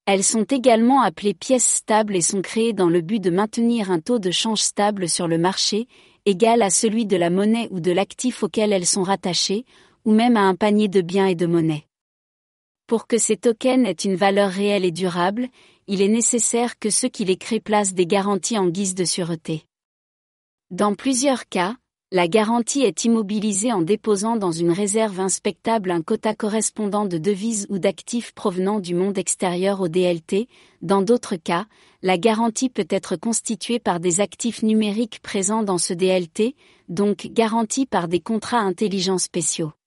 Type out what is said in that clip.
Elles sont également appelées pièces stables et sont créées dans le but de maintenir un taux de change stable sur le marché, égal à celui de la monnaie ou de l'actif auquel elles sont rattachées, ou même à un panier de biens et de monnaie. Pour que ces tokens aient une valeur réelle et durable, il est nécessaire que ceux qui les créent placent des garanties en guise de sûreté. Dans plusieurs cas, la garantie est immobilisée en déposant dans une réserve inspectable un quota correspondant de devises ou d'actifs provenant du monde extérieur au DLT. Dans d'autres cas, la garantie peut être constituée par des actifs numériques présents dans ce DLT, donc garantie par des contrats intelligents spéciaux.